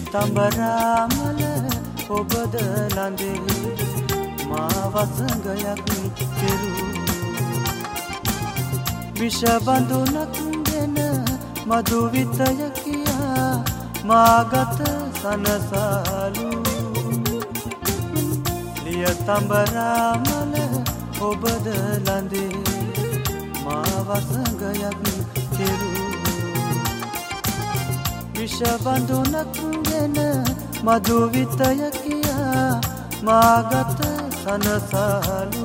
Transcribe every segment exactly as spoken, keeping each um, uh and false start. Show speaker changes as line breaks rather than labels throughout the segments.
තඹරාමල ඔබද ළඳේ මා වසඟයක් කෙරූ විෂ බඳුනක් ගෙන මధు විතය කියා මාගත සනසලු ලිය තඹරාමල ඔබද ළඳේ මා වසඟයක් කෙරූ විෂ බඳුනක් ගෙන මధు විතය කියා මාගත සනසලු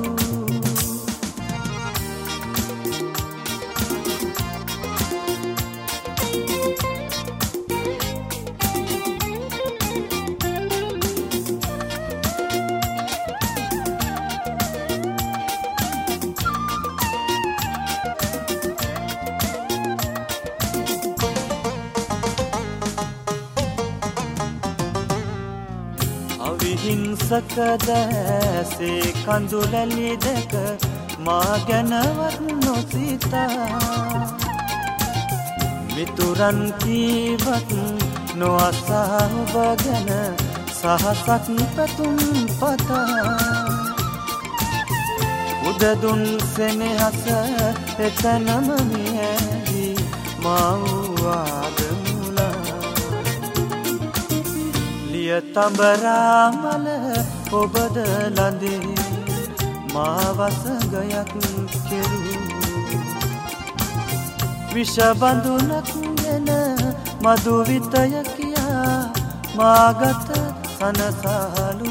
අවිහිංසක දැසේ කඳුලැලි දෙක මා ගැනවත් නොසිතා මිතුරන් කීවත් නොඅසා ඔබ ගැන සහසක් පැතුම් පතා උදදුන් සෙනෙහස එතනම මියැවි මා වූ ආගමුලා ලිය තඹරාමල ඔබද ළඳේ මා වසඟයක් කෙරූ විෂ බඳුනක් ගෙන මధු විතය කියා මාගත සනසලු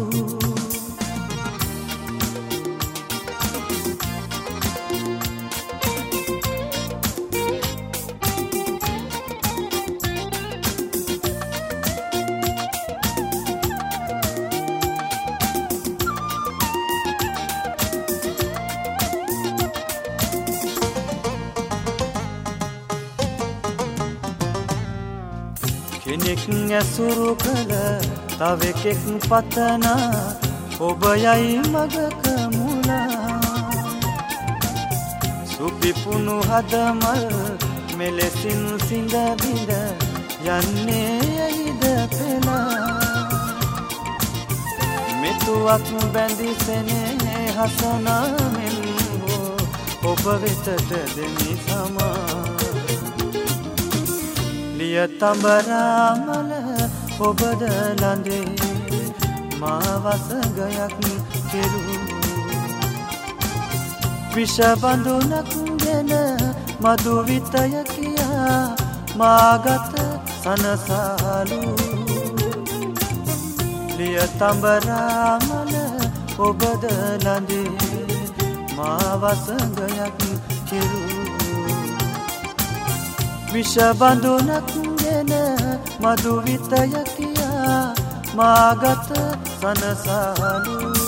කෙනෙක් ඇසුරු කළ තවෙකෙක් පතනා ඔබ යයි මගක මුලා සුපිපුුණු හදමල් මෙලෙසින් සිඳ බිඳ යන්නේ යයිද පෙලා මෙතුවක් බැඳි සෙනේ හසනාමෙන් හෝ ඔබ වෙතට දෙමි සමා ලිය තඹරාමල ඔබද ළඳේ මා වසඟයක් කෙරූ විෂ බඳුනක් ගෙන මధు විතය කියා මාගත සනසලු ලිය තඹරාමල ඔබද ළඳේ මා වසඟයක් කෙරූ විෂ බඳුනක් ගෙන මధు විතය කියා මාගත සනසලු